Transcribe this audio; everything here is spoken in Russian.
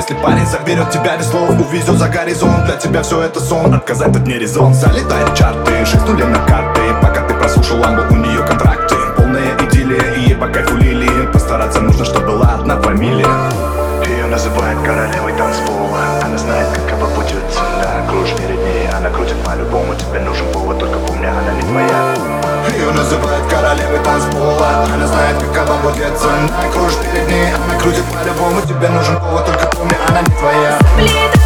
если парень заберет тебя без слов, увезет за горизонт, для тебя все это сон. Отказать тут не резон. Залетай в чарты, 6 нулей на карты. Пока ты прослушал ламбу, у нее контракты. Полная идиллия, и ей по кайфу лилии. Постараться нужно, чтобы была одна фамилия. Ее называют королевой танцпола. Она знает, какова будет цена. Кружишь перед ней, она крутит по-любому. Тебе нужен повод, только помни, она не твоя. Ее называют королевой танцпола. Она знает, какова будет цена. Кружишь перед ней, она крутит по-любому. Тебе нужен повод, только помни, она не твоя.